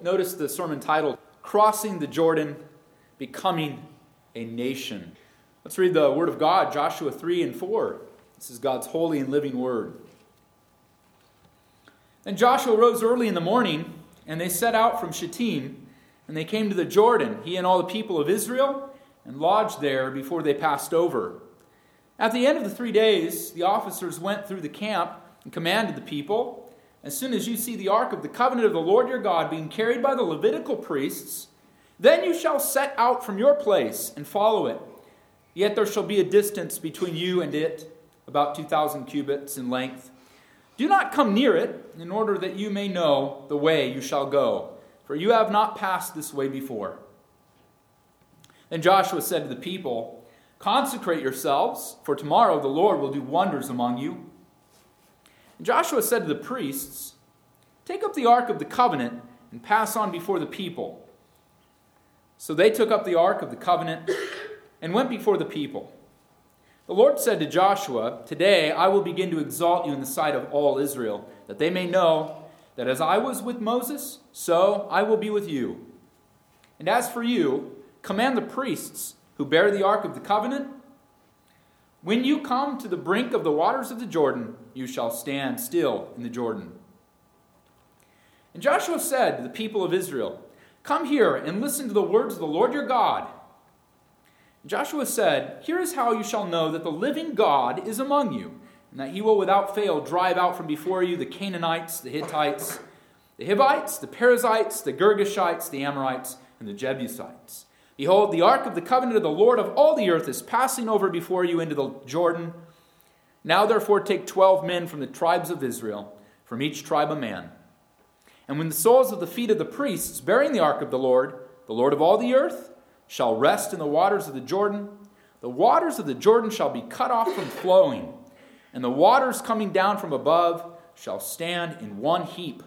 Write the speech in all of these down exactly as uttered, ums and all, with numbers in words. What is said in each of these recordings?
notice the sermon titled, Crossing the Jordan, Becoming a Nation. Let's read the Word of God, Joshua three and four. This is God's holy and living Word. Then Joshua rose early in the morning, and they set out from Shittim, and they came to the Jordan, he and all the people of Israel, and lodged there before they passed over. At the end of the three days, the officers went through the camp and commanded the people, as soon as you see the ark of the covenant of the Lord your God being carried by the Levitical priests, then you shall set out from your place and follow it. Yet there shall be a distance between you and it, about two thousand cubits in length. Do not come near it, in order that you may know the way you shall go, for you have not passed this way before. Then Joshua said to the people, Consecrate yourselves, for tomorrow the Lord will do wonders among you. And Joshua said to the priests, Take up the ark of the covenant and pass on before the people. So they took up the ark of the covenant and went before the people. The Lord said to Joshua, Today I will begin to exalt you in the sight of all Israel, that they may know that as I was with Moses, so I will be with you. And as for you, command the priests who bear the ark of the covenant, when you come to the brink of the waters of the Jordan, you shall stand still in the Jordan. And Joshua said to the people of Israel, Come here and listen to the words of the Lord your God. And Joshua said, Here is how you shall know that the living God is among you, and that he will without fail drive out from before you the Canaanites, the Hittites, the Hivites, the Perizzites, the Girgashites, the Amorites, and the Jebusites. Behold, the ark of the covenant of the Lord of all the earth is passing over before you into the Jordan. Now therefore take twelve men from the tribes of Israel, from each tribe a man. And when the soles of the feet of the priests bearing the ark of the Lord, the Lord of all the earth, shall rest in the waters of the Jordan, the waters of the Jordan shall be cut off from flowing, and the waters coming down from above shall stand in one heap.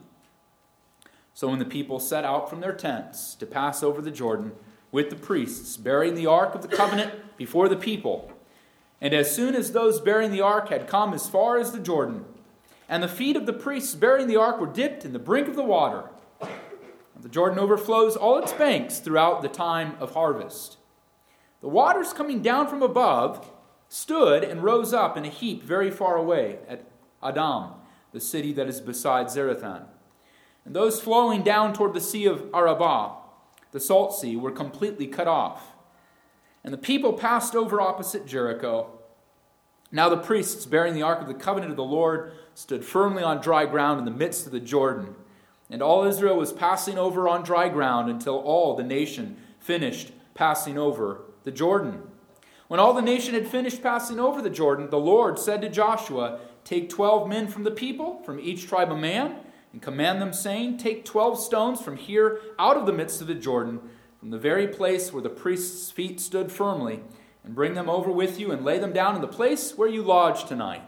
So when the people set out from their tents to pass over the Jordan, with the priests bearing the ark of the covenant before the people, and as soon as those bearing the ark had come as far as the Jordan, and the feet of the priests bearing the ark were dipped in the brink of the water, the Jordan overflows all its banks throughout the time of harvest. The waters coming down from above stood and rose up in a heap very far away at Adam, the city that is beside Zarethan. And those flowing down toward the sea of Arabah, the salt sea, were completely cut off. And the people passed over opposite Jericho. Now the priests bearing the ark of the covenant of the Lord stood firmly on dry ground in the midst of the Jordan. And all Israel was passing over on dry ground until all the nation finished passing over the Jordan. When all the nation had finished passing over the Jordan, the Lord said to Joshua, Take twelve men from the people, from each tribe a man, and command them, saying, Take twelve stones from here out of the midst of the Jordan, from the very place where the priests' feet stood firmly, and bring them over with you, and lay them down in the place where you lodge tonight.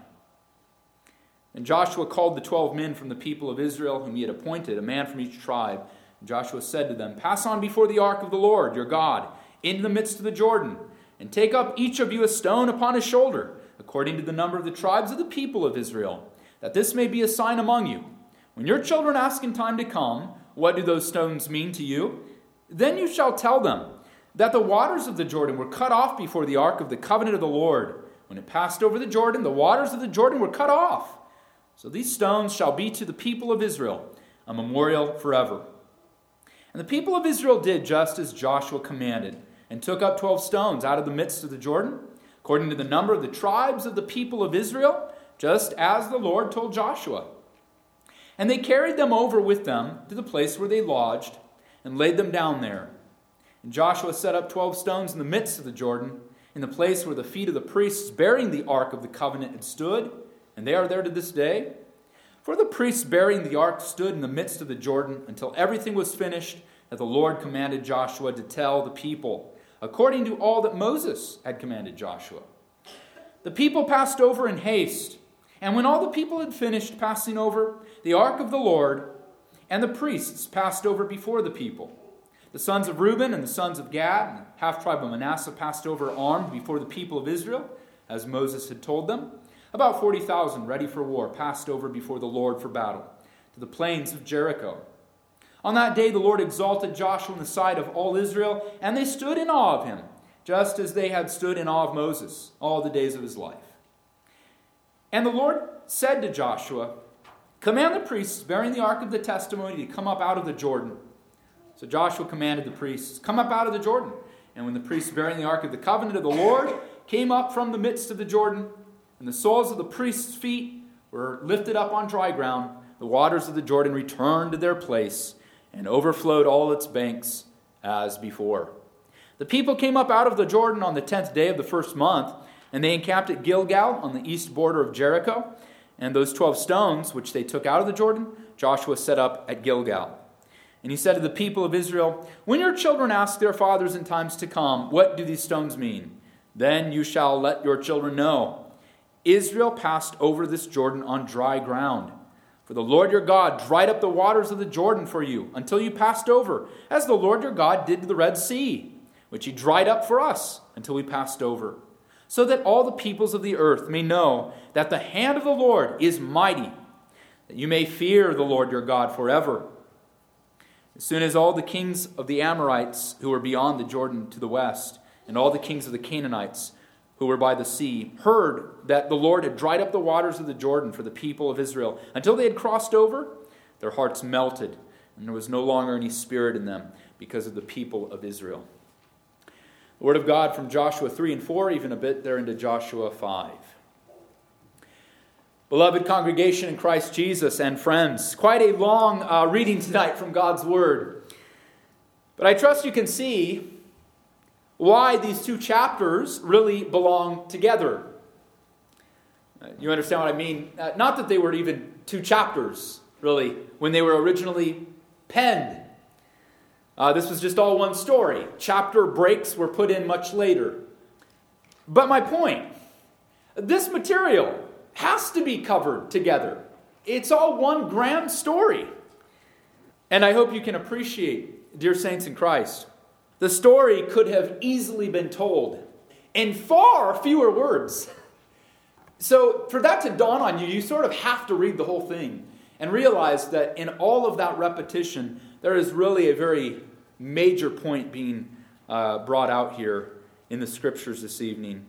And Joshua called the twelve men from the people of Israel, whom he had appointed, a man from each tribe. And Joshua said to them, Pass on before the ark of the Lord your God, into the midst of the Jordan, and take up each of you a stone upon his shoulder, according to the number of the tribes of the people of Israel, that this may be a sign among you. When your children ask in time to come, What do those stones mean to you? Then you shall tell them that the waters of the Jordan were cut off before the ark of the covenant of the Lord. When it passed over the Jordan, the waters of the Jordan were cut off. So these stones shall be to the people of Israel a memorial forever. And the people of Israel did just as Joshua commanded, and took up twelve stones out of the midst of the Jordan, according to the number of the tribes of the people of Israel, just as the Lord told Joshua. And they carried them over with them to the place where they lodged, and laid them down there. And Joshua set up twelve stones in the midst of the Jordan, in the place where the feet of the priests bearing the ark of the covenant had stood, and they are there to this day. For the priests bearing the ark stood in the midst of the Jordan until everything was finished that the Lord commanded Joshua to tell the people, according to all that Moses had commanded Joshua. The people passed over in haste, and when all the people had finished passing over, the ark of the Lord and the priests passed over before the people. The sons of Reuben and the sons of Gad and the half-tribe of Manasseh passed over armed before the people of Israel, as Moses had told them. About forty thousand ready for war passed over before the Lord for battle, to the plains of Jericho. On that day the Lord exalted Joshua in the sight of all Israel, and they stood in awe of him, just as they had stood in awe of Moses all the days of his life. And the Lord said to Joshua, "Command the priests bearing the ark of the testimony to come up out of the Jordan." So Joshua commanded the priests, "Come up out of the Jordan." And when the priests bearing the ark of the covenant of the Lord came up from the midst of the Jordan, and the soles of the priests' feet were lifted up on dry ground, the waters of the Jordan returned to their place and overflowed all its banks as before. The people came up out of the Jordan on the tenth day of the first month, and they encamped at Gilgal on the east border of Jericho. And those twelve stones, which they took out of the Jordan, Joshua set up at Gilgal. And he said to the people of Israel, "When your children ask their fathers in times to come, 'What do these stones mean?' then you shall let your children know. Israel passed over this Jordan on dry ground. For the Lord your God dried up the waters of the Jordan for you until you passed over, as the Lord your God did to the Red Sea, which he dried up for us until we passed over, so that all the peoples of the earth may know that the hand of the Lord is mighty, that you may fear the Lord your God forever." As soon as all the kings of the Amorites who were beyond the Jordan to the west, and all the kings of the Canaanites who were by the sea, heard that the Lord had dried up the waters of the Jordan for the people of Israel until they had crossed over, their hearts melted, and there was no longer any spirit in them because of the people of Israel. The word of God from Joshua three and four, even a bit there into Joshua five. Beloved congregation in Christ Jesus and friends, quite a long uh, reading tonight from God's Word. But I trust you can see why these two chapters really belong together. Uh, you understand what I mean? Uh, not that they were even two chapters, really, when they were originally penned. Uh, this was just all one story. Chapter breaks were put in much later. But my point, this material has to be covered together. It's all one grand story. And I hope you can appreciate, dear saints in Christ, the story could have easily been told in far fewer words. So for that to dawn on you, you sort of have to read the whole thing and realize that in all of that repetition, there is really a very major point being uh, brought out here in the scriptures this evening.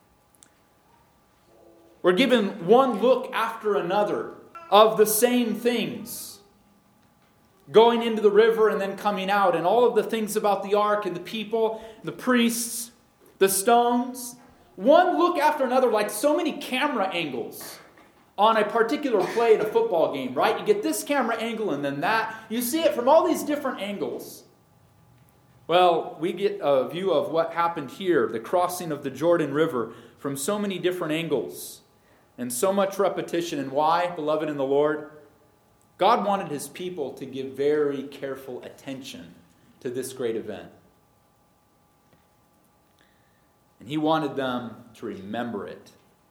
We're given one look after another of the same things. Going into the river and then coming out, and all of the things about the ark and the people, the priests, the stones. One look after another, like so many camera angles on a particular play in a football game, right? You get this camera angle and then that. You see it from all these different angles. Well, we get a view of what happened here, the crossing of the Jordan River, from so many different angles and so much repetition. And why, beloved in the Lord? God wanted his people to give very careful attention to this great event. And he wanted them to remember it.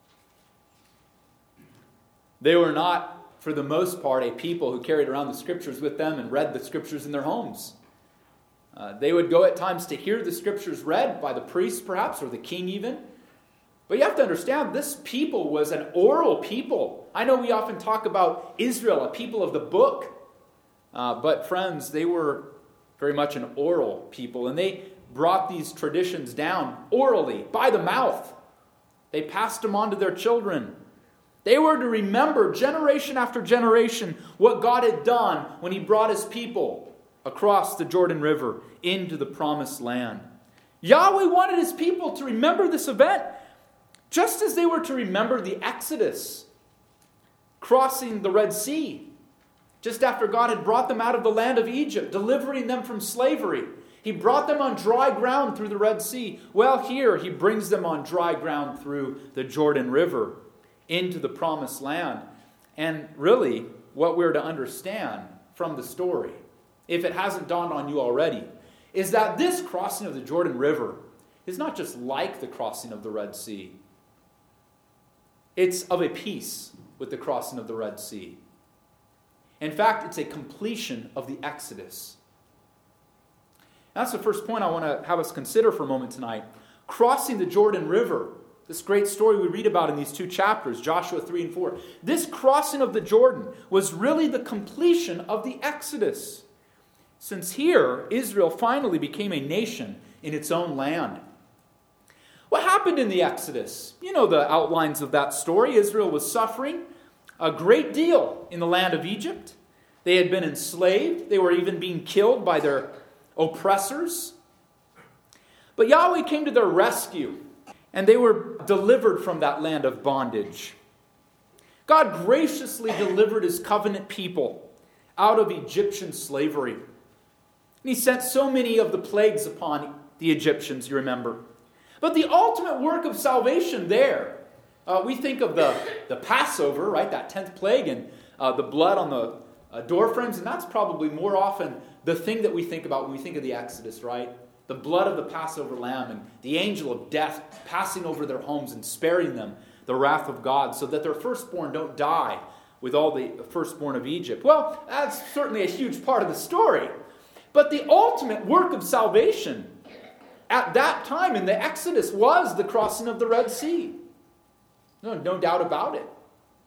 They were not, for the most part, a people who carried around the scriptures with them and read the scriptures in their homes. Uh, they would go at times to hear the scriptures read by the priest, perhaps, or the king even. But you have to understand, this people was an oral people. I know we often talk about Israel, a people of the book. Uh, but friends, they were very much an oral people. And they brought these traditions down orally, by the mouth. They passed them on to their children. They were to remember generation after generation what God had done when he brought his people across the Jordan River into the promised land. Yahweh wanted his people to remember this event, just as they were to remember the Exodus, crossing the Red Sea, just after God had brought them out of the land of Egypt, delivering them from slavery. He brought them on dry ground through the Red Sea. Well, here he brings them on dry ground through the Jordan River into the promised land. And really, what we're to understand from the story, if it hasn't dawned on you already, is that this crossing of the Jordan River is not just like the crossing of the Red Sea. It's of a piece with the crossing of the Red Sea. In fact, it's a completion of the Exodus. That's the first point I want to have us consider for a moment tonight. Crossing the Jordan River, this great story we read about in these two chapters, Joshua three and four. This crossing of the Jordan was really the completion of the Exodus. since here Israel finally became a nation in its own land. What happened in the Exodus? You know the outlines of that story. Israel was suffering a great deal in the land of Egypt. They had been enslaved. They were even being killed by their oppressors. But Yahweh came to their rescue, and they were delivered from that land of bondage. God graciously delivered his covenant people out of Egyptian slavery. And he sent so many of the plagues upon the Egyptians, you remember. But the ultimate work of salvation there, uh, we think of the, the Passover, right? That tenth plague and uh, the blood on the uh, door frames. And that's probably more often the thing that we think about when we think of the Exodus, right? The blood of the Passover lamb and the angel of death passing over their homes and sparing them the wrath of God so that their firstborn don't die with all the firstborn of Egypt. Well, that's certainly a huge part of the story. But the ultimate work of salvation at that time in the Exodus was the crossing of the Red Sea. No, no doubt about it.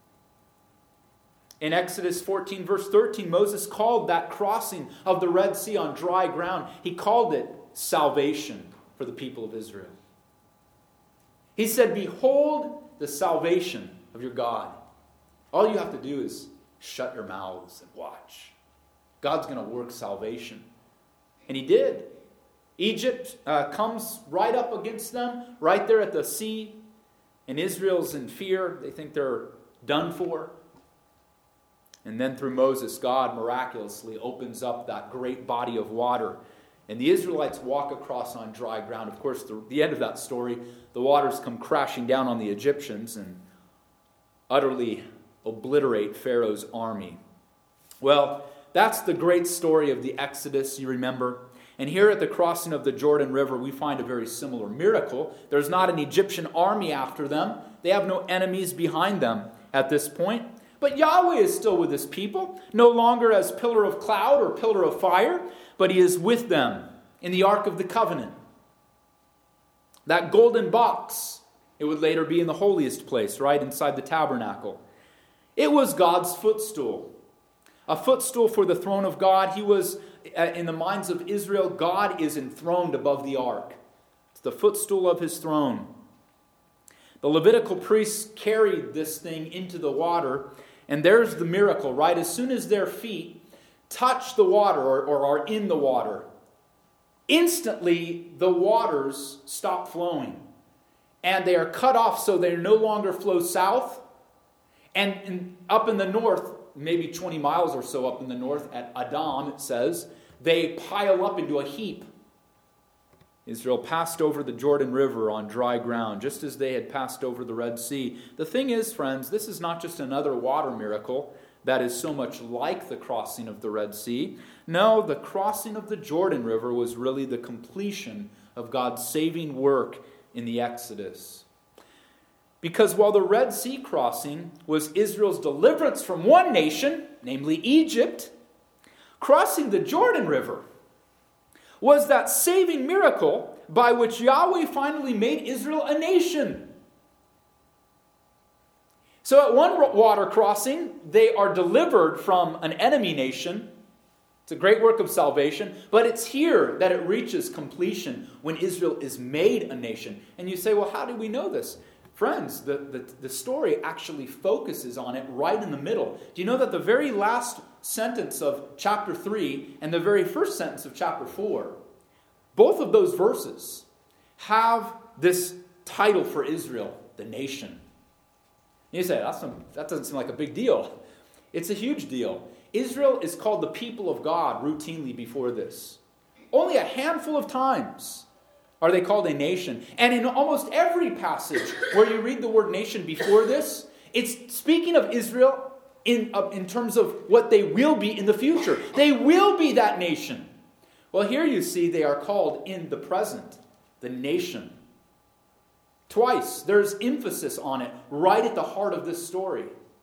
In Exodus fourteen, verse thirteen, Moses called that crossing of the Red Sea on dry ground, he called it salvation for the people of Israel. He said, "Behold the salvation of your God." All you have to do is shut your mouths and watch. God's going to work salvation. And he did. Egypt uh, comes right up against them, right there at the sea. And Israel's in fear. They think they're done for. And then through Moses, God miraculously opens up that great body of water. And the Israelites walk across on dry ground. Of course, the, the end of that story, the waters come crashing down on the Egyptians and utterly obliterate Pharaoh's army. Well, that's the great story of the Exodus, you remember. And here at the crossing of the Jordan River, we find a very similar miracle. There's not an Egyptian army after them. They have no enemies behind them at this point. But Yahweh is still with his people, no longer as pillar of cloud or pillar of fire, but he is with them in the Ark of the Covenant. That golden box, it would later be in the holiest place, right inside the tabernacle. It was God's footstool, a footstool for the throne of God. He was, in the minds of Israel, God is enthroned above the ark. It's the footstool of his throne. The Levitical priests carried this thing into the water, and there's the miracle, right? As soon as their feet touch the water or, or are in the water, instantly the waters stop flowing. And they are cut off so they no longer flow south. And in, up in the north, maybe twenty miles or so up in the north at Adam, it says, they pile up into a heap. Israel passed over the Jordan River on dry ground, just as they had passed over the Red Sea. The thing is, friends, this is not just another water miracle that is so much like the crossing of the Red Sea. No, the crossing of the Jordan River was really the completion of God's saving work in the Exodus. Because while the Red Sea crossing was Israel's deliverance from one nation, namely Egypt, crossing the Jordan River was that saving miracle by which Yahweh finally made Israel a nation. So at one water crossing, they are delivered from an enemy nation. It's a great work of salvation, but it's here that it reaches completion when Israel is made a nation. And you say, well, how do we know this? Friends, the, the, the story actually focuses on it right in the middle. Do you know that the very last sentence of chapter three and the very first sentence of chapter four, both of those verses have this title for Israel, the nation. You say, That's some, that doesn't seem like a big deal. It's a huge deal. Israel is called the people of God routinely before this. Only a handful of times are they called a nation. And in almost every passage where you read the word nation before this, it's speaking of Israel in, uh, in terms of what they will be in the future. They will be that nation. Well, here you see they are called in the present, the nation. Twice, there's emphasis on it right at the heart of this story.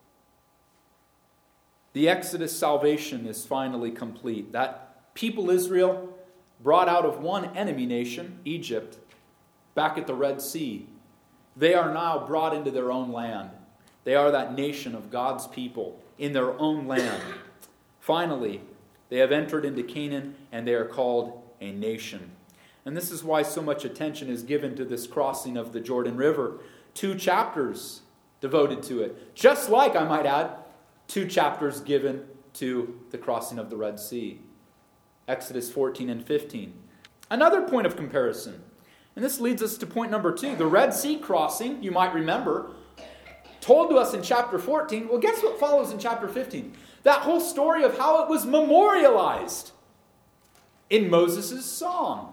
The Exodus salvation is finally complete. That people Israel, brought out of one enemy nation, Egypt, back at the Red Sea, they are now brought into their own land. They are that nation of God's people in their own land. Finally, They have entered into Canaan, and they are called a nation. And this is why so much attention is given to this crossing of the Jordan River. Two chapters devoted to it. Just like, I might add, two chapters given to the crossing of the Red Sea. Exodus fourteen and fifteen. Another point of comparison. And this leads us to point number two. The Red Sea crossing, you might remember, told to us in chapter fourteen. Well, guess what follows in chapter fifteen? That whole story of how it was memorialized in Moses' song.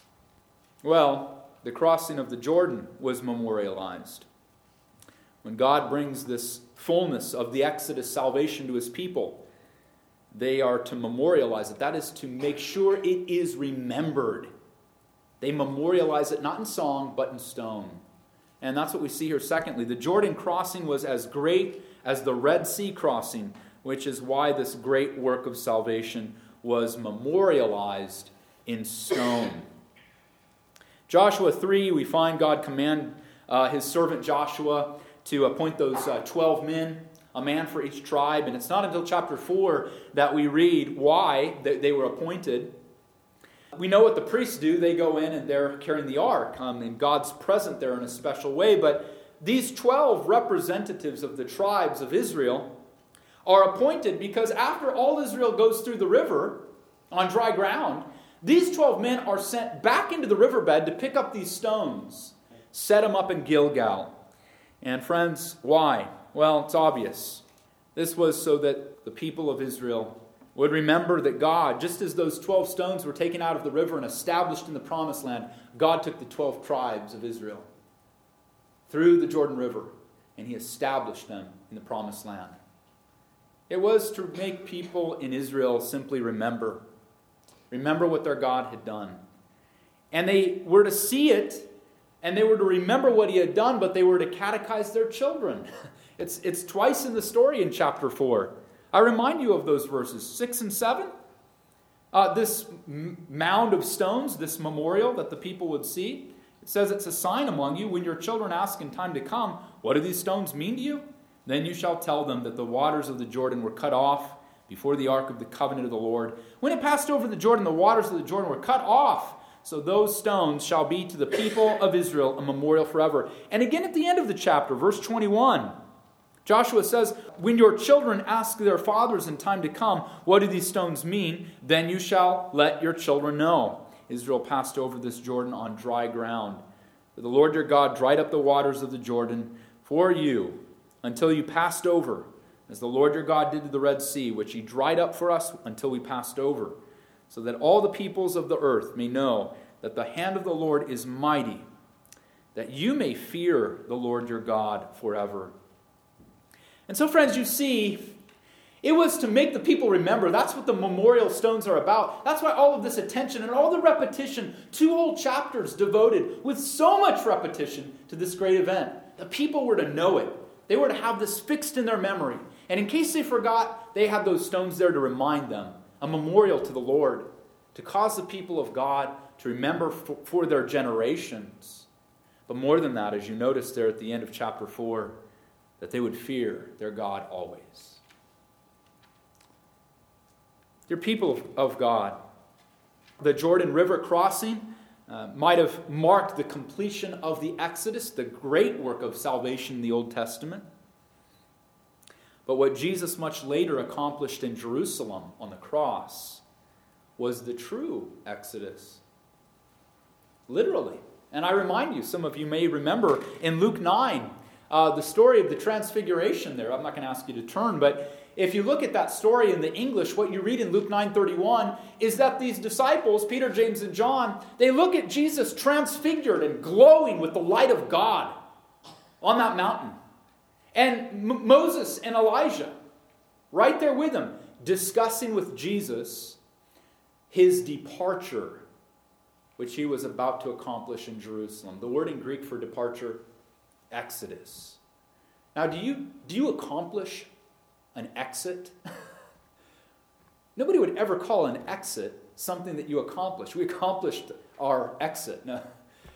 Well, the crossing of the Jordan was memorialized. When God brings this fullness of the Exodus salvation to his people, they are to memorialize it. That is to make sure it is remembered. They memorialize it not in song, but in stone. And that's what we see here. Secondly, the Jordan crossing was as great as the Red Sea crossing, which is why this great work of salvation was memorialized in stone. Joshua three, we find God command uh, his servant Joshua to appoint those uh, twelve men, a man for each tribe. And it's not until chapter four that we read why they were appointed. We know what the priests do. They go in and they're carrying the ark, um, and God's present there in a special way. But these twelve representatives of the tribes of Israel are appointed because after all Israel goes through the river on dry ground, these twelve men are sent back into the riverbed to pick up these stones, set them up in Gilgal. And friends, why? Well, it's obvious. This was so that the people of Israel would remember that God, just as those twelve stones were taken out of the river and established in the promised land, God took the twelve tribes of Israel through the Jordan River, and he established them in the promised land. It was to make people in Israel simply remember. Remember what their God had done. And they were to see it, and they were to remember what he had done, but they were to catechize their children. It's, it's twice in the story in chapter four. I remind you of those verses, six and seven. Uh, this m- mound of stones, this memorial that the people would see, it says it's a sign among you when your children ask in time to come, what do these stones mean to you? Then you shall tell them that the waters of the Jordan were cut off before the ark of the covenant of the Lord. When it passed over the Jordan, the waters of the Jordan were cut off. So those stones shall be to the people of Israel a memorial forever. And again at the end of the chapter, verse twenty-one, Joshua says, when your children ask their fathers in time to come, what do these stones mean? Then you shall let your children know. Israel passed over this Jordan on dry ground. For the Lord your God dried up the waters of the Jordan for you until you passed over, as the Lord your God did to the Red Sea, which he dried up for us until we passed over, so that all the peoples of the earth may know that the hand of the Lord is mighty, that you may fear the Lord your God forever. And so, friends, you see, it was to make the people remember. That's what the memorial stones are about. That's why all of this attention and all the repetition, two whole chapters devoted with so much repetition to this great event. The people were to know it. They were to have this fixed in their memory. And in case they forgot, they had those stones there to remind them. A memorial to the Lord, to cause the people of God to remember for, for their generations. But more than that, as you notice there at the end of chapter four, that they would fear their God always. Dear people of, of God, the Jordan River crossing uh, might have marked the completion of the Exodus, the great work of salvation in the Old Testament. But what Jesus much later accomplished in Jerusalem on the cross was the true Exodus. Literally. And I remind you, some of you may remember in Luke nine, uh, the story of the transfiguration there. I'm not going to ask you to turn, but if you look at that story in the English, what you read in Luke nine thirty-one is that these disciples, Peter, James, and John, they look at Jesus transfigured and glowing with the light of God on that mountain. And M- Moses and Elijah, right there with him, discussing with Jesus his departure, which he was about to accomplish in Jerusalem. The word in Greek for departure, exodus. Now, do you, do you accomplish an exit? Nobody would ever call an exit something that you accomplished. We accomplished our exit. No.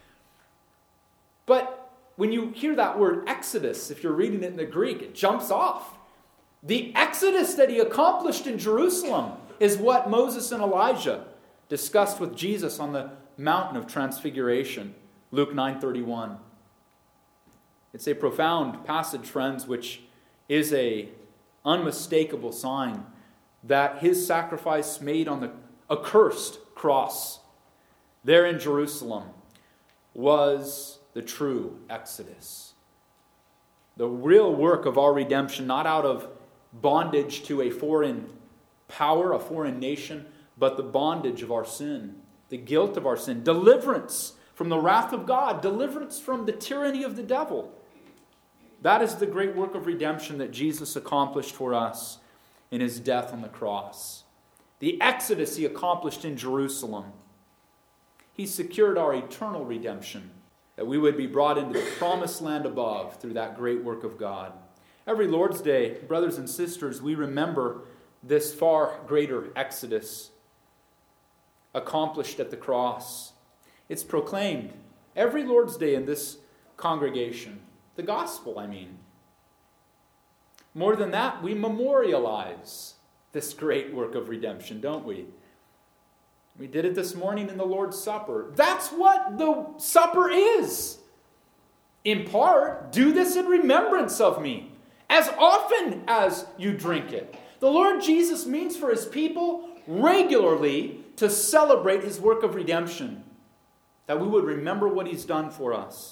But when you hear that word exodus, if you're reading it in the Greek, it jumps off. The exodus that he accomplished in Jerusalem is what Moses and Elijah discussed with Jesus on the mountain of transfiguration, Luke nine thirty-one. It's a profound passage, friends, which is a unmistakable sign that his sacrifice made on the accursed cross there in Jerusalem was the true Exodus. The real work of our redemption, not out of bondage to a foreign power, a foreign nation, but the bondage of our sin, the guilt of our sin, deliverance from the wrath of God, deliverance from the tyranny of the devil. That is the great work of redemption that Jesus accomplished for us in his death on the cross. The exodus he accomplished in Jerusalem. He secured our eternal redemption, that we would be brought into the promised land above through that great work of God. Every Lord's Day, brothers and sisters, we remember this far greater exodus accomplished at the cross. It's proclaimed every Lord's Day in this congregation. The gospel, I mean. More than that, we memorialize this great work of redemption, don't we? We did it this morning in the Lord's Supper. That's what the supper is. In part, do this in remembrance of me, as often as you drink it. The Lord Jesus means for his people regularly to celebrate his work of redemption, that we would remember what he's done for us.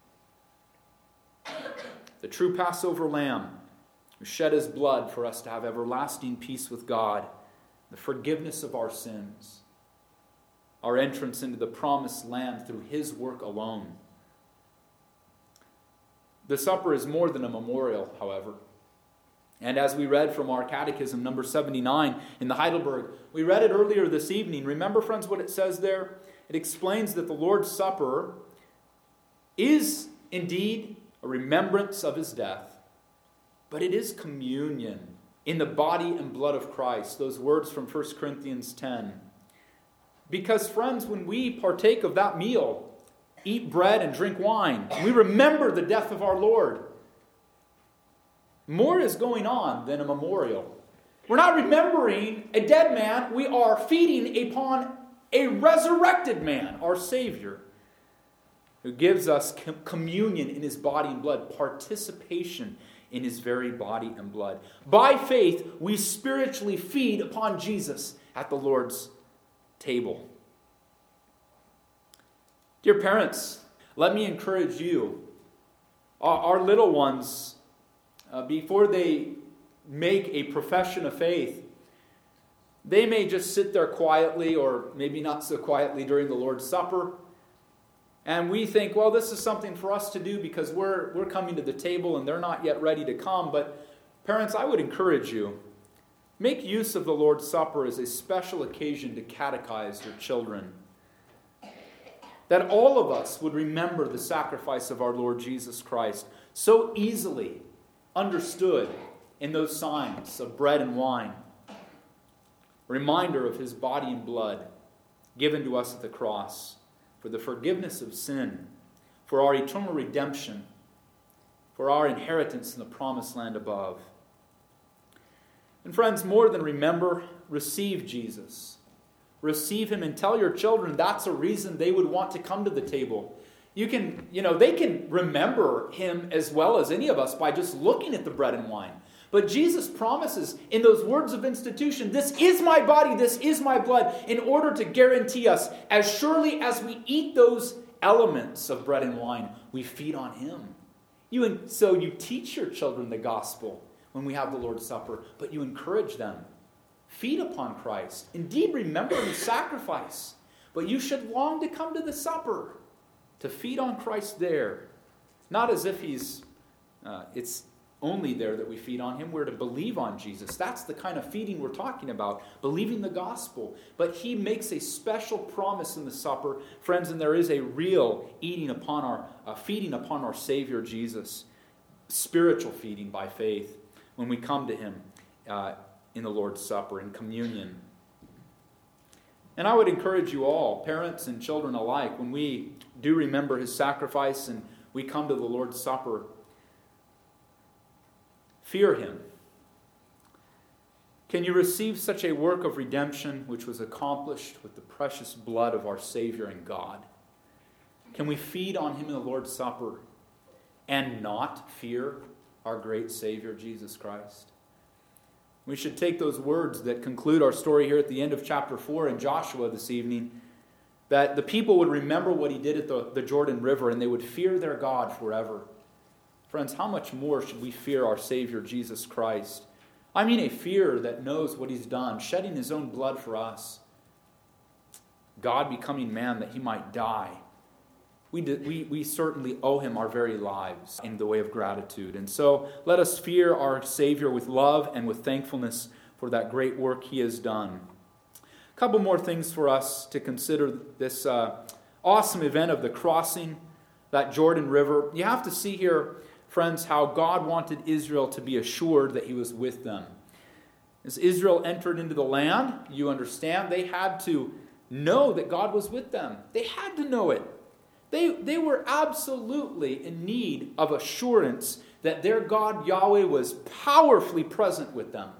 The true Passover lamb who shed his blood for us to have everlasting peace with God, the forgiveness of our sins, our entrance into the promised land through his work alone. The supper is more than a memorial, however. And as we read from our catechism, number seventy-nine in the Heidelberg, we read it earlier this evening. Remember, friends, what it says there? It explains that the Lord's Supper is indeed a remembrance of his death, but it is communion in the body and blood of Christ. Those words from First Corinthians ten. Because, friends, when we partake of that meal, eat bread and drink wine, we remember the death of our Lord. More is going on than a memorial. We're not remembering a dead man. We are feeding upon a resurrected man, our Savior, who gives us communion in his body and blood, participation in his very body and blood. By faith, we spiritually feed upon Jesus at the Lord's table. Dear parents, let me encourage you. Our, our little ones, uh, before they make a profession of faith, they may just sit there quietly, or maybe not so quietly during the Lord's Supper. And we think, well, this is something for us to do because we're, we're coming to the table and they're not yet ready to come. But parents, I would encourage you, make use of the Lord's Supper as a special occasion to catechize your children. That all of us would remember the sacrifice of our Lord Jesus Christ, so easily understood in those signs of bread and wine. A reminder of his body and blood given to us at the cross for the forgiveness of sin, for our eternal redemption, for our inheritance in the promised land above. And friends, more than remember, receive Jesus. Receive him and tell your children that's a reason they would want to come to the table. You can, you know, they can remember him as well as any of us by just looking at the bread and wine. But Jesus promises in those words of institution, this is my body, this is my blood, in order to guarantee us, as surely as we eat those elements of bread and wine, we feed on him. You, so you teach your children the gospel when we have the Lord's Supper, but you encourage them. Feed upon Christ. Indeed, remember his sacrifice. But you should long to come to the supper, to feed on Christ there. Not as if he's, uh, it's only there that we feed on him. We're to believe on Jesus. That's the kind of feeding we're talking about, believing the gospel. But he makes a special promise in the supper, friends, and there is a real eating upon our, uh, feeding upon our Savior Jesus, spiritual feeding by faith when we come to him uh, in the Lord's Supper, in communion. And I would encourage you all, parents and children alike, when we do remember his sacrifice and we come to the Lord's Supper, fear him. Can you receive such a work of redemption which was accomplished with the precious blood of our Savior and God? Can we feed on him in the Lord's Supper and not fear our great Savior, Jesus Christ? We should take those words that conclude our story here at the end of chapter four in Joshua this evening, that the people would remember what he did at the, the Jordan River and they would fear their God forever. Friends, how much more should we fear our Savior, Jesus Christ? I mean a fear that knows what he's done, shedding his own blood for us. God becoming man that he might die. We, did, we, we certainly owe him our very lives in the way of gratitude. And so let us fear our Savior with love and with thankfulness for that great work he has done. A couple more things for us to consider this uh, awesome event of the crossing, that Jordan River. You have to see here, friends, how God wanted Israel to be assured that he was with them. As Israel entered into the land, you understand, they had to know that God was with them. They had to know it. They, they were absolutely in need of assurance that their God Yahweh was powerfully present with them.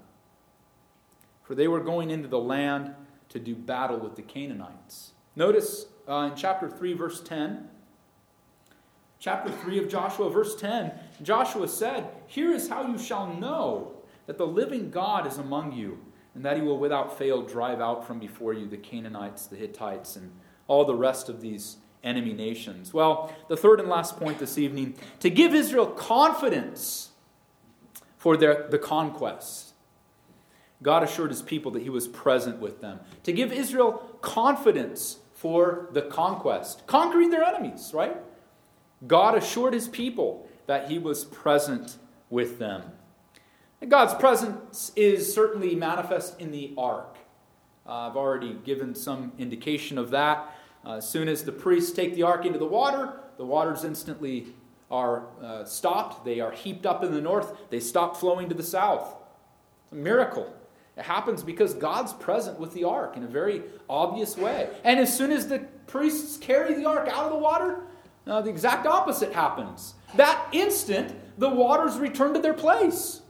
For they were going into the land to do battle with the Canaanites. Notice uh, in chapter three, verse ten, chapter three of Joshua, verse ten, Joshua said, "Here is how you shall know that the living God is among you, and that he will without fail drive out from before you the Canaanites, the Hittites, and all the rest of these enemy nations." Well, the third and last point this evening, to give Israel confidence for their, the conquest. God assured his people that he was present with them. To give Israel confidence for the conquest, conquering their enemies, right? God assured his people that he was present with them. And God's presence is certainly manifest in the ark. Uh, I've already given some indication of that. Uh, as soon as the priests take the ark into the water, the waters instantly are uh, stopped. They are heaped up in the north. They stop flowing to the south. It's a miracle. It happens because God's present with the ark in a very obvious way. And as soon as the priests carry the ark out of the water, uh, the exact opposite happens. That instant, the waters return to their place.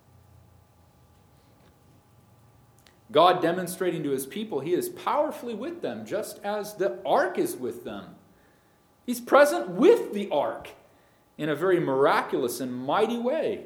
God demonstrating to his people he is powerfully with them, just as the ark is with them. He's present with the ark in a very miraculous and mighty way.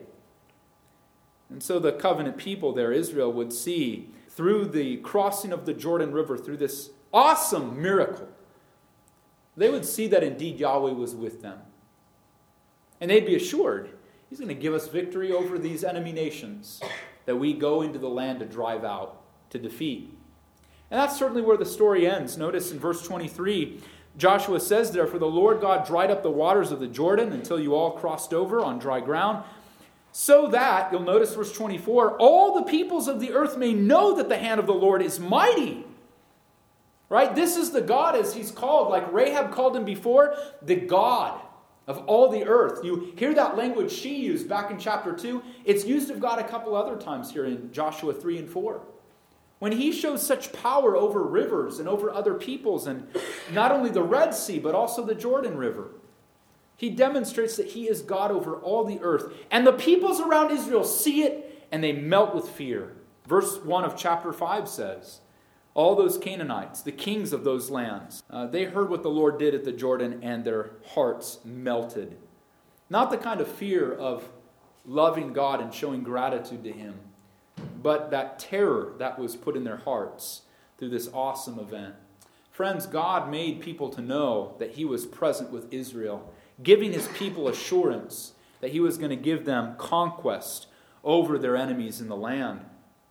And so the covenant people there, Israel, would see through the crossing of the Jordan River, through this awesome miracle, they would see that indeed Yahweh was with them. And they'd be assured, he's going to give us victory over these enemy nations that we go into the land to drive out, to defeat. And that's certainly where the story ends. Notice in verse twenty-three, Joshua says, "Therefore the Lord God dried up the waters of the Jordan until you all crossed over on dry ground, so that," you'll notice verse twenty-four, "all the peoples of the earth may know that the hand of the Lord is mighty." Right? This is the God, as he's called, like Rahab called him before, the God of all the earth. You hear that language she used back in chapter two. It's used of God a couple other times here in Joshua three and four. When he shows such power over rivers and over other peoples, and not only the Red Sea, but also the Jordan River, he demonstrates that he is God over all the earth. And the peoples around Israel see it, and they melt with fear. Verse one of chapter five says, all those Canaanites, the kings of those lands, uh, they heard what the Lord did at the Jordan, and their hearts melted. Not the kind of fear of loving God and showing gratitude to him, but that terror that was put in their hearts through this awesome event. Friends, God made people to know that he was present with Israel, giving his people assurance that he was going to give them conquest over their enemies in the land.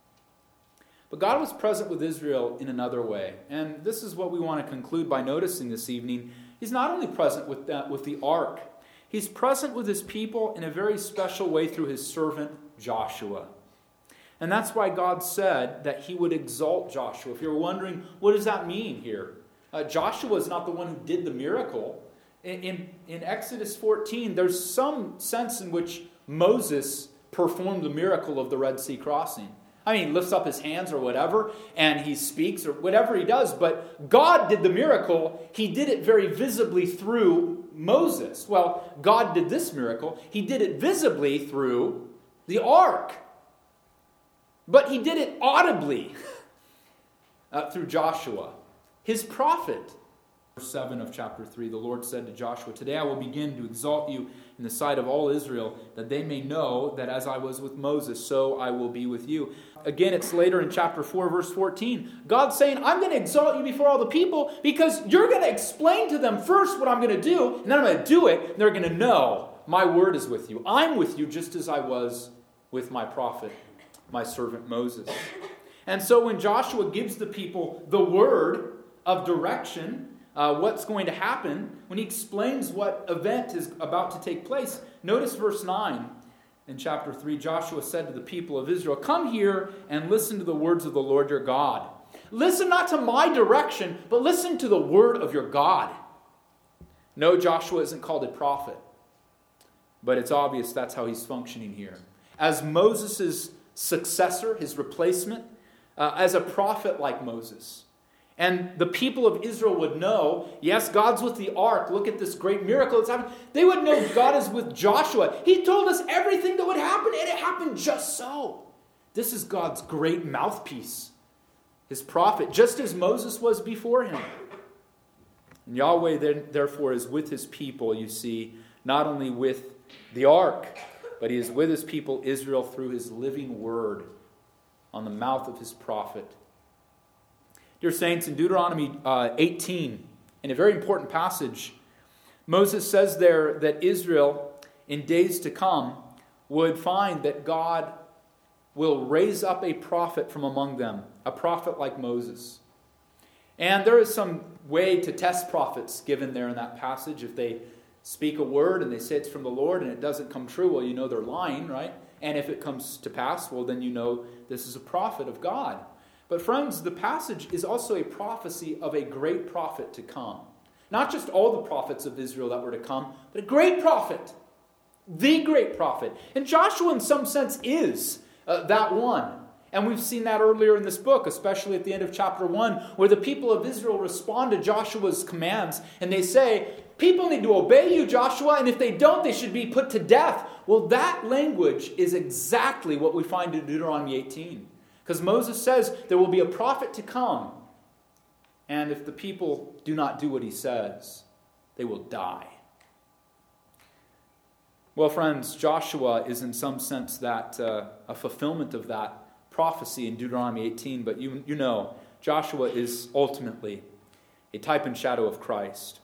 But God was present with Israel in another way. And this is what we want to conclude by noticing this evening. He's not only present with, that, with the ark, he's present with his people in a very special way through his servant Joshua. And that's why God said that he would exalt Joshua. If you're wondering, what does that mean here? Uh, Joshua is not the one who did the miracle. In, in, in Exodus fourteen, there's some sense in which Moses performed the miracle of the Red Sea crossing. I mean, he lifts up his hands or whatever, and he speaks or whatever he does. But God did the miracle. He did it very visibly through Moses. Well, God did this miracle. He did it visibly through the ark. But he did it audibly uh, through Joshua, his prophet. Verse seven of chapter three, the Lord said to Joshua, "Today I will begin to exalt you in the sight of all Israel, that they may know that as I was with Moses, so I will be with you." Again, it's later in chapter four, verse fourteen. God's saying, I'm going to exalt you before all the people because you're going to explain to them first what I'm going to do, and then I'm going to do it, and they're going to know my word is with you. I'm with you just as I was with my prophet, my servant Moses. And so when Joshua gives the people the word of direction, uh, what's going to happen, when he explains what event is about to take place, notice verse nine. In chapter three, Joshua said to the people of Israel, "Come here and listen to the words of the Lord your God. Listen not to my direction, but listen to the word of your God." No, Joshua isn't called a prophet, but it's obvious that's how he's functioning here. As Moses' successor, his replacement, uh, as a prophet like Moses. And the people of Israel would know, yes, God's with the ark. Look at this great miracle that's happening. They would know God is with Joshua. He told us everything that would happen, and it happened just so. This is God's great mouthpiece, his prophet, just as Moses was before him. And Yahweh, then, therefore, is with his people, you see, not only with the ark, but he is with his people Israel through his living word on the mouth of his prophet. Dear saints, in Deuteronomy uh, eighteen, in a very important passage, Moses says there that Israel, in days to come, would find that God will raise up a prophet from among them, a prophet like Moses. And there is some way to test prophets given there in that passage. If they speak a word and they say it's from the Lord and it doesn't come true, well, you know they're lying, right? And if it comes to pass, well, then you know this is a prophet of God. But friends, the passage is also a prophecy of a great prophet to come. Not just all the prophets of Israel that were to come, but a great prophet. The great prophet. And Joshua in some sense is uh, that one. And we've seen that earlier in this book, especially at the end of chapter one, where the people of Israel respond to Joshua's commands. And they say, people need to obey you, Joshua, and if they don't, they should be put to death. Well, that language is exactly what we find in Deuteronomy eighteen. Because Moses says there will be a prophet to come. And if the people do not do what he says, they will die. Well, friends, Joshua is in some sense that uh, a fulfillment of that prophecy in Deuteronomy eighteen. But you, you know, Joshua is ultimately a type and shadow of Christ.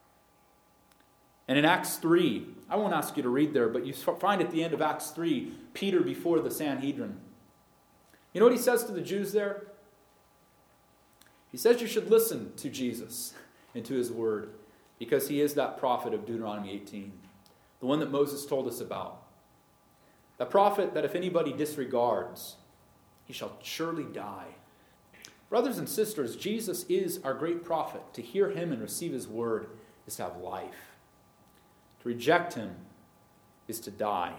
And in Acts three, I won't ask you to read there, but you find at the end of Acts three, Peter before the Sanhedrin. You know what he says to the Jews there? He says you should listen to Jesus and to his word because he is that prophet of Deuteronomy eighteen, the one that Moses told us about. That prophet that if anybody disregards, he shall surely die. Brothers and sisters, Jesus is our great prophet. To hear him and receive his word is to have life. To reject him is to die.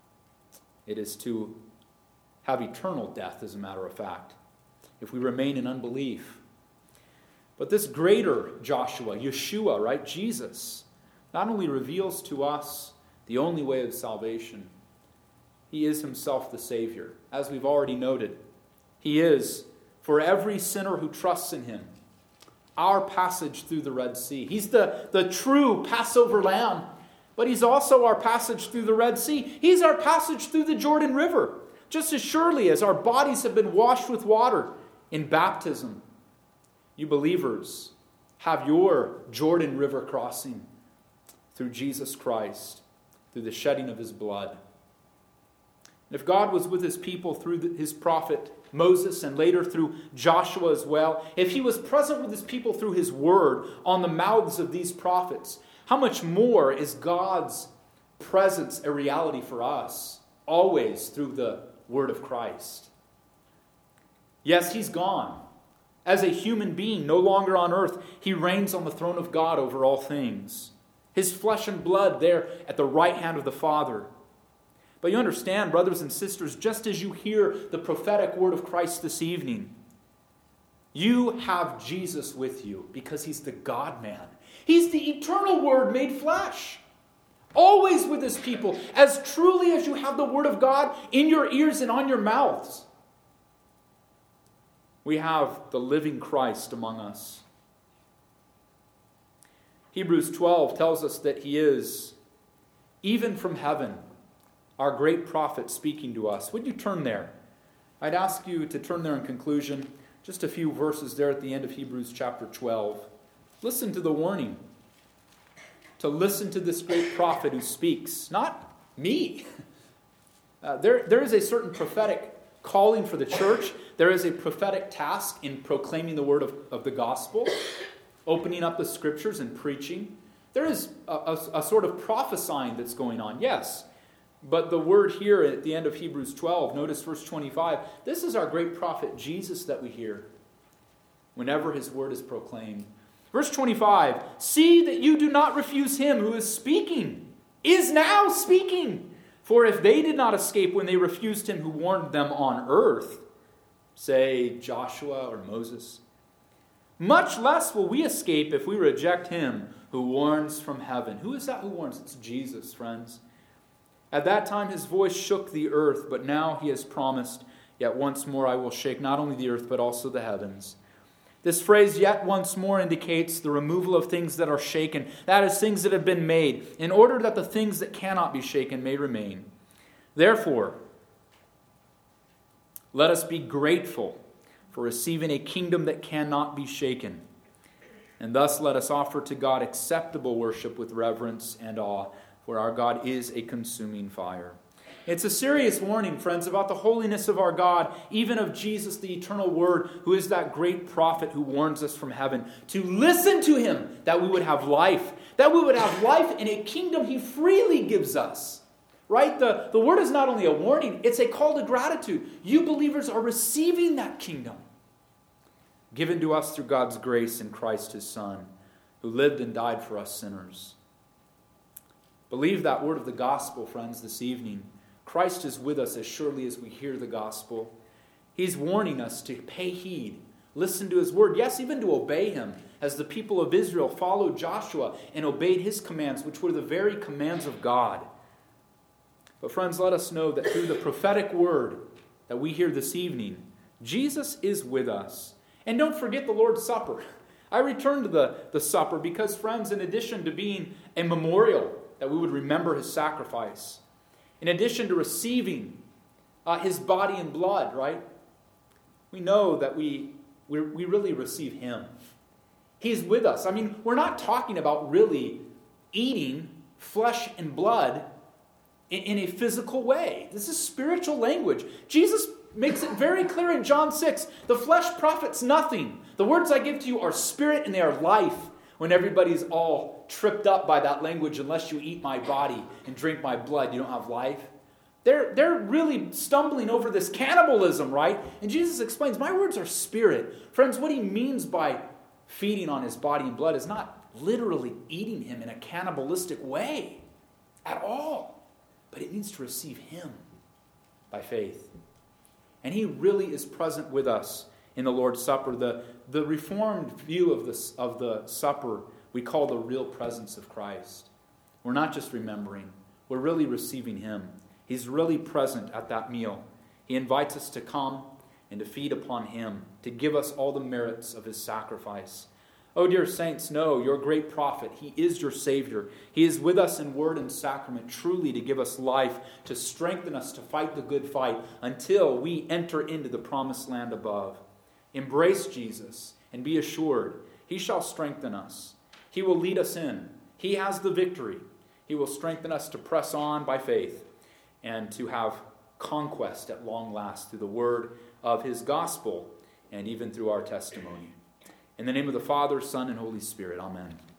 It is to have eternal death, as a matter of fact, if we remain in unbelief. But this greater Joshua, Yeshua, right, Jesus, not only reveals to us the only way of salvation, he is himself the Savior. As we've already noted, he is, for every sinner who trusts in him, our passage through the Red Sea. He's the, the true Passover lamb, but he's also our passage through the Red Sea. He's our passage through the Jordan River. Just as surely as our bodies have been washed with water in baptism, you believers have your Jordan River crossing through Jesus Christ, through the shedding of his blood. And if God was with his people through his prophet Moses and later through Joshua as well, if he was present with his people through his word on the mouths of these prophets, how much more is God's presence a reality for us, always through the word of Christ? Yes, he's gone. As a human being, no longer on earth, he reigns on the throne of God over all things. His flesh and blood there at the right hand of the Father. But you understand, brothers and sisters, just as you hear the prophetic word of Christ this evening, you have Jesus with you because he's the God-man. He's the eternal word made flesh. Always with his people, as truly as you have the word of God in your ears and on your mouths. We have the living Christ among us. Hebrews twelve tells us that he is, even from heaven, our great prophet speaking to us. Would you turn there? I'd ask you to turn there in conclusion. Just a few verses there at the end of Hebrews chapter twelve. Listen to the warning. To listen to this great prophet who speaks. Not me. Uh, there, there is a certain prophetic calling for the church. There is a prophetic task in proclaiming the word of, of the gospel, opening up the scriptures and preaching. There is a, a, a sort of prophesying that's going on, yes. But the word here at the end of Hebrews twelve, notice verse twenty-five, this is our great prophet Jesus that we hear whenever his word is proclaimed. Verse twenty-five, see that you do not refuse him who is speaking, is now speaking. For if they did not escape when they refused him who warned them on earth, say Joshua or Moses, much less will we escape if we reject him who warns from heaven. Who is that who warns? It's Jesus, friends. At that time his voice shook the earth, but now he has promised, yet once more I will shake not only the earth, but also the heavens. This phrase, yet once more, indicates the removal of things that are shaken. That is, things that have been made, in order that the things that cannot be shaken may remain. Therefore, let us be grateful for receiving a kingdom that cannot be shaken. And thus let us offer to God acceptable worship with reverence and awe, for our God is a consuming fire. It's a serious warning, friends, about the holiness of our God, even of Jesus, the eternal Word, who is that great prophet who warns us from heaven, to listen to him, that we would have life, that we would have life in a kingdom he freely gives us. Right? The, the Word is not only a warning, it's a call to gratitude. You believers are receiving that kingdom, given to us through God's grace in Christ his Son, who lived and died for us sinners. Believe that word of the gospel, friends, this evening. Christ is with us as surely as we hear the gospel. He's warning us to pay heed, listen to his word, yes, even to obey him, as the people of Israel followed Joshua and obeyed his commands, which were the very commands of God. But friends, let us know that through the prophetic word that we hear this evening, Jesus is with us. And don't forget the Lord's Supper. I return to the, the supper because, friends, in addition to being a memorial that we would remember his sacrifice, in addition to receiving uh, his body and blood, right? We know that we, we we really receive him. He's with us. I mean, we're not talking about really eating flesh and blood in, in a physical way. This is spiritual language. Jesus makes it very clear in John six, the flesh profits nothing. The words I give to you are spirit and they are life. When everybody's all tripped up by that language, unless you eat my body and drink my blood, you don't have life. They're, they're really stumbling over this cannibalism, right? And Jesus explains, my words are spirit. Friends, what he means by feeding on his body and blood is not literally eating him in a cannibalistic way at all. But it means to receive him by faith. And he really is present with us in the Lord's Supper. The, the reformed view of, this, of the supper we call the real presence of Christ. We're not just remembering. We're really receiving him. He's really present at that meal. He invites us to come and to feed upon him, to give us all the merits of his sacrifice. Oh, dear saints, know your great prophet. He is your Savior. He is with us in word and sacrament, truly to give us life, to strengthen us to fight the good fight until we enter into the promised land above. Embrace Jesus and be assured he shall strengthen us. He will lead us in. He has the victory. He will strengthen us to press on by faith and to have conquest at long last through the word of his gospel and even through our testimony. In the name of the Father, Son, and Holy Spirit, amen.